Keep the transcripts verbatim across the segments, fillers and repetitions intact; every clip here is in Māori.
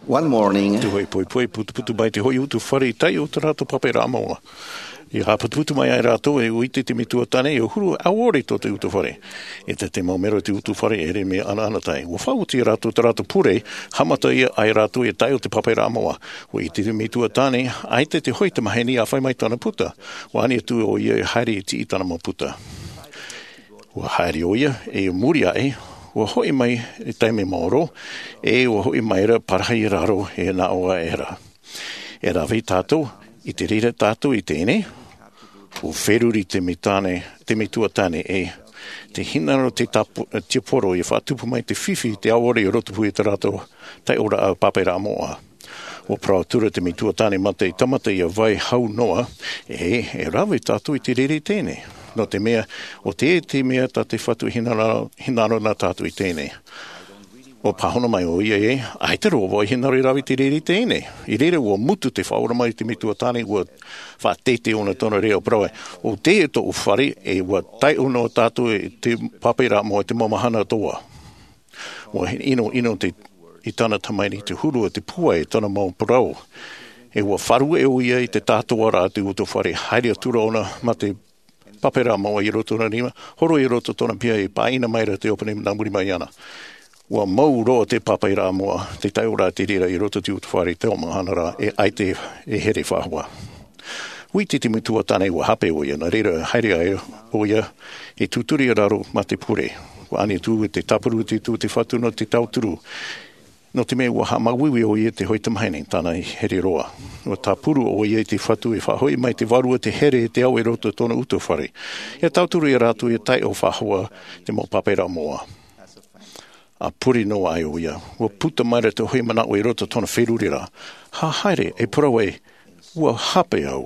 One morning, Tu hoi poi poi putu putu mai te hoi utu whare i tai o te rato papera amoa. I hapa putu mai ai rato e uite te mitua tane e huru aore to te utu whare. E te te maumero te utu whare ere me ana ana tai. Ua whau te rato te rato pure, hamata ia ai rato e tai o te papera amoa. Ua i te te mitua tane, ai te te hoi te maheni a whai mai tana puta. Ua ani atu o ia e haere i ti i tana ma puta. Ua haere o ia e muri ai, ua hoi mai e taime maoro, e ua hoi mai ra parahai raro e na oa era. E rawi tātou, i te rira tātou i tēne, o wheruri te mitane, te mitua tane e, te hinaro te tapu, te poro i whatupu mai te whiwhi te aore i rotupu i te rato, tai ora au papera amoa. O praotura te mitua tane mate i tamata i a vai hau noa, e, e rawi tātou i te riri tēne. No te mea, o te te mea ta te whatu hinaro, hinaro na tātou i tēne. O pahona mai o ia e, ai te roa i hinaro i rawi te riri tēne. I rere ua mutu te whaora mai te mitua tane, ua whatete ona tona reo prawe. O te e to u whare, e ua tai uno tātou e te papera mo te mamahana toa. Ua ino, ino te i tana tamaini te huru te pua e tana mau parau. E ua wharu e o ia i te tātou ara te uto whare, haere atura ona ma te papera mo i roto na rima, horo i roto tona pia i paina maira te opane na muri mai ana. Ua mau roa te papera moa, te tai ora te rira i roto te uto whare te o mahanara e ai te e here whahua. Ui te te mitua tane ua hape o ia, na rira haere ai o ia e tuturi raro ma te pure. Ua ane tu te tapuru te tu te whatu no te tauturu. No te mea ua hamawiwi o ia te hoi tamahene tāna i here roa. Ua tāpuru o ia te whatu e whahoi mai te varua te here e te au e roto tona uto whare. Ia tauturu i rātu e tai o whahua te mo papera moa. A puri no ai o ia. Ua puta maira te hoi mana o i roto tona wherurira. Ha haere e purawe ua hape au.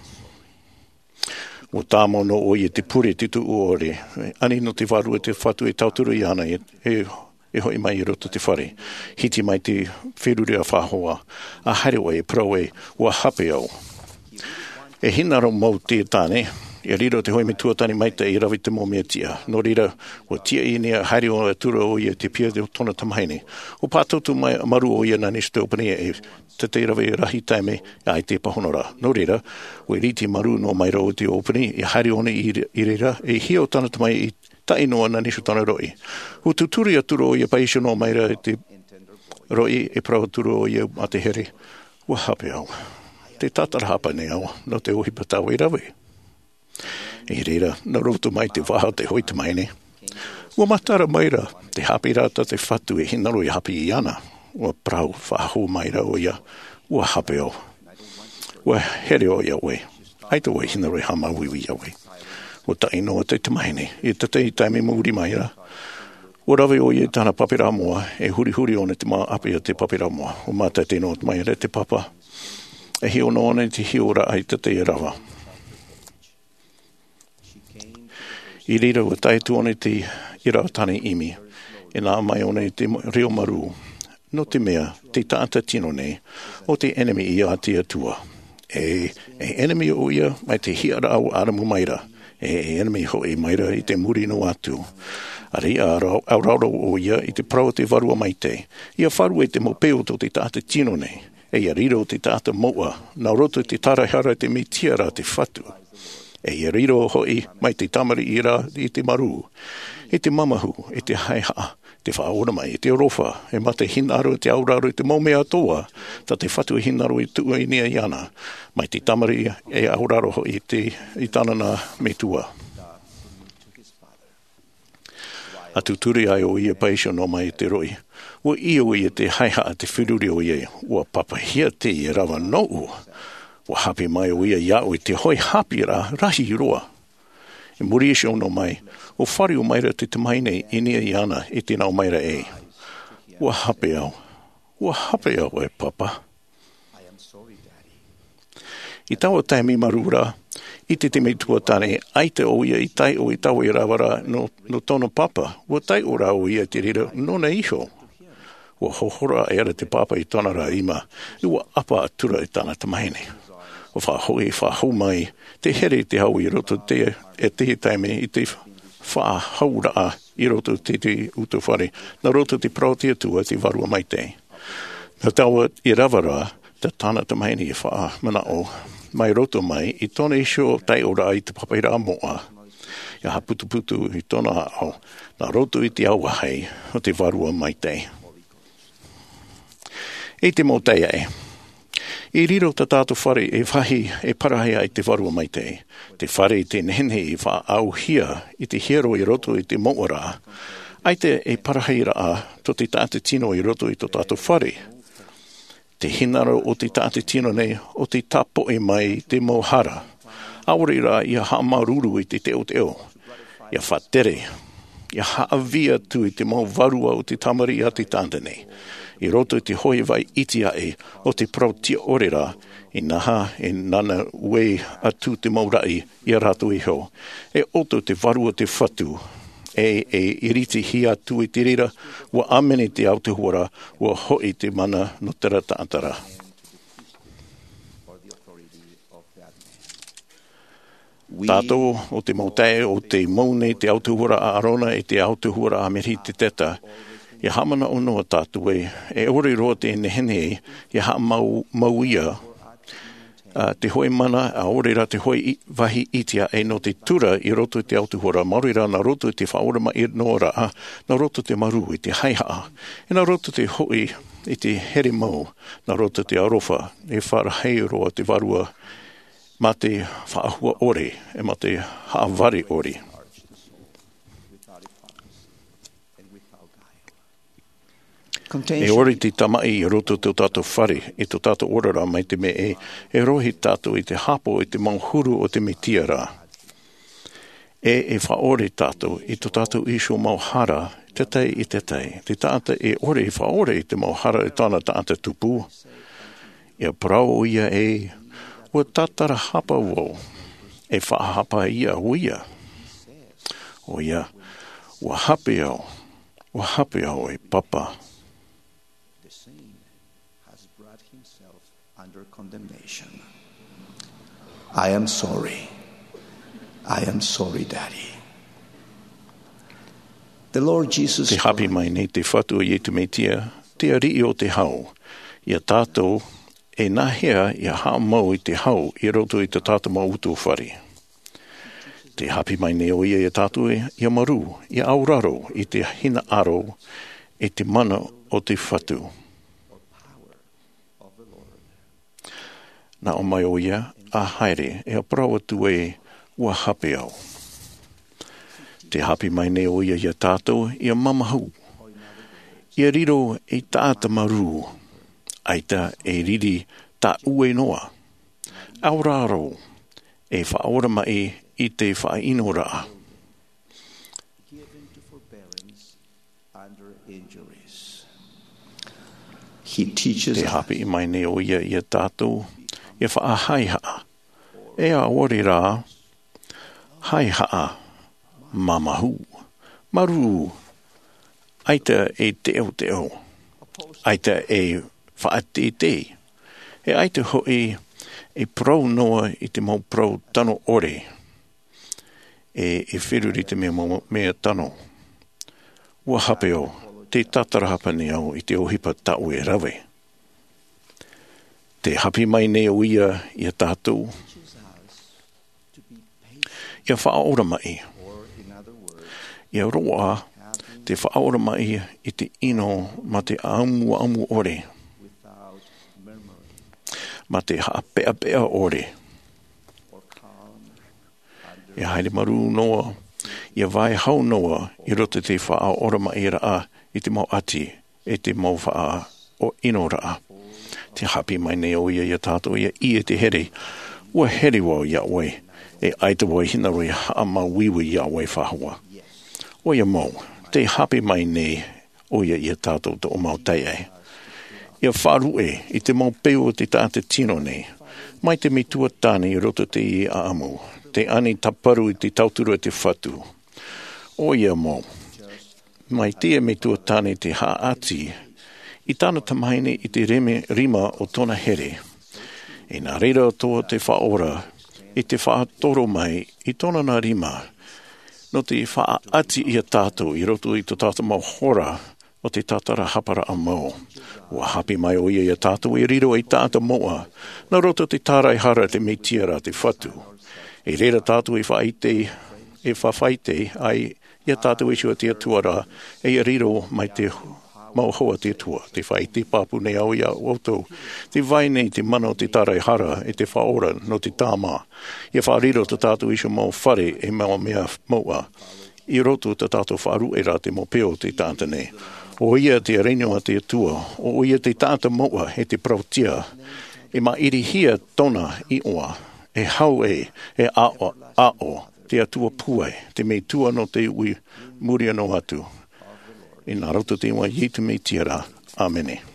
Ua tāmo no o ia te puri te tu uore. Ani no te varua te whatu e tauturu i ana e, e e hoi mai i roto te whare. Hiti mai te wherurea whahoa. A harewa e prawe ua hape au. E hinaro mau te tāne, e riro te hoi me tuatani mai te i rawi te mō mea tia. No rira, o tia i nea haere o atura o ia te pia te tona tamahaine. O pātautu mai maru o ia na nesu te opania e te te rawi rahi taime ai te pahonora. No rira, o i riti maru no mai rau te opani, e haere one i, i rira, e hio tana tamai i ta inoa na nisu tana roi. O tuturi atura o ia paisho no maira e te roi e prau atura o ia a te here. Ua hape au. Te tatara hapa ne au, no te ohi patau i rawe. E reira, na roto mai te waha te hoi te maine. Ua matara maira, te hapi rata te whatu e hinaro i hapi i ana. Ua prau whaho maira o ia. Ua hape au. Ua here o ia we. Aita o hinaro i hama wiwi ia we. O tai noa te te mahine, e te te taime muri maira. O rawe o ie tāna papera moa, e huri huri one te maa apia te papera moa. O mata te noa te maira te papa. E hio no one te hiora ai te te e rawa. I rira o tai tu one te ira tane imi. E nā mai one te reo maru. No te mea, te taata tino ne, o te enemy i a te atua. E, e enemy o ia, mai te hiara au aramu maira. E enemy ho e maira i te muri no atu. Ari a auraro o ia i te prau te varua mai te. Ia wharu e te mopeo to te tāta tino nei. E ia riro te tāta moa. Nā roto te tarahara te mitiara te whatu. E ia riro hoi mai te tamari ira i te maru. E te mamahu, e te haiha, te whaora mai, e te rofa. E ma te hinaro te auraro i te maumea toa. Ta te whatu hinaro i tua i nia iana. Mai te tamari e auraro hoi te i tanana me tua. A tuturi ai o ia paisho no mai te roi. Ua ia o ia te haiha a te whiruri o ia. Ua papahia te i rawa nou. Ua hapi mai o ia ia o i te hoi hapi ra rahi roa. E muri e no mai. O whari o maira te tamaine i nia i ana i te nau maira e. Ua hape au. Ua hape au e papa. I taua taimi marura, i te te mei tuatane, ai te o ia i tai o i tau i rawara no, no tono papa. Ua tai o rau ia te rira, nona iho. Ua hohora e ara te papa i tona ra ima, ua apa atura i tana tamahene. O whahoi, whahau mai, te here te hau i roto te, e te taime i te whahaura a i roto te te uto whare, na roto te protea tua te varua mai te. Na taua I rawara, te tāna te maini I wha mana o, mai roto mai, I tōna isio tai ora I te papaira moa. Ia ha putu putu I tōna au, na roto I te aua hei, o te varua mai tei. E te mō teia e. I riro ta tātou whare e whahi e parahea I te varua mai te. Te whare I te nehene I wha au hia I te hero I roto I te moora. Ai te e parahea a to te tāte tino I roto I to tātou whare. Te hinaro o te tāte tino nei o te tapo e mai te mohara. Aore rā ia haa maruru I te teo teo. Ia whatere. Ia haa via tu I te mau varua o te tamari a te tāte nei. I roto I te hoi vai itia e o te prautia orera I naha e nana ue atu te maurai I a rato I ho. E oto te varua te whatu e e iriti hi atu I te rira ua amene te au te hora ua hoi te mana no tera tātara. Tātou o te mautae o te maune te autuhura a arona e te autuhura a meri te teta. Ia hamana o noa tātou e, e ore roa te nehene e, ia ha mau, mau ia, uh, te hoi mana, a ore ra te hoi I, vahi itia e no te tura I roto I te autuhura, mauri ra na roto I te whaorama I noa ra, na roto te maru I te haihaa, e na roto te hoi I te here mau, na roto te arofa, e wharahei roa te varua, ma te whaahua ore, e ma te haavari ore. E ori te tamai I roto te tātou whare, I te tātou orara mai te me e, e rohi tātou I te hapo I te mauhuru o te mitiara. E e whaore tātou I te tātou isho mauhara, te tei I te tei. Te tāta e ore I whaore I te mauhara I tāna tāta tupu. Ia prau ia e, ua tātara hapa wau, e whaahapa ia uia. O ia, ua hape au, ua hape au e papa. Condemnation. I am sorry. I am sorry, Daddy. The Lord Jesus Te hapi mai nei te whatu I te metia, te ari o te hau. Ia tātou e nahea ia haa mau I te hau I roto I te tātou mau utu whare. Te hapi mai nei o ia ia tātou e ia maru, ia auraro I te hina aro e te mana o te whatu. Na o mai o ia, a haere, e a prawa tu e ua hape au. Te hapi mai ne o ia ia tātou, ia mamahu. Ia riro e tāta maru, aita e riri tā ue noa. Auraro, e whaora mai I te whainora. He teaches Te hapi mai ne o ia ia tātou, ia whaahaiha. E a ori rā, haiha, mamahu, maru, aita e teo teo, aita e whaate te, e aita hoi e prau noa I te mau prau tano ore, e e whiruri te mea, mea tano. Ua hape o, te tatara hapa ni au I te ohipa tau e rawe. Te hapi mai ne o ia ia tātou. Ia whaora mai. Ia roa te whaora mai I te ino ma te amu amu ore. Ma te hapea pea ore. Ia haere maru noa. Ia vai hau noa I roto te whaora mai raa I te mau ati e te mau wha o ino raa. Te hapi mai ne o ia ia tātou ia I e te here. Ua here wau ia oe. E aita wai hina roi haa ma wiwi ia oe whahua. O ia mau. Te hapi mai ne o ia ia tātou te o mau teie. Ia wharu e I te mau peo o te tāte tino ne. Mai te mitua tāne I roto te I a amu. Te ani taparu I te tautura te whatu. O ia mau. Mai te mitua tāne te haati. I tāna tamaine I te reme, rima o tōna here. E nā reira o tō te whaora, I te whaatoro mai, I tōna nā rima. No te whaati I a tātou, I roto I tō tātou mau hora, o te tatara hapara a mau. Ua hapi mai o ia ia tātou e riro i tāta moa. Na roto te tārai hara te meitiara te whatu. E reira tātou e whaitei, e whawhaitei ai ia tātou e shua te atuara e i riro mai te mau hoa te tua, te whai te papu nei au ia autou, te vai nei te mana o te tarai hara e te whaora no te tāma. Ia whaariro te tātou isho mau whare e mau mea maua. I roto te tātou whaaru e rā te mo peo te tāta nei. O ia te reino a te tua, o ia te tāta maua he te prautia, e ma iri hia tona i oa, e hau e, e ao, ao, te atua puai, te mei tua no te ui muria no atu. I nā rauta te iwa i te mei tiara. Āmene.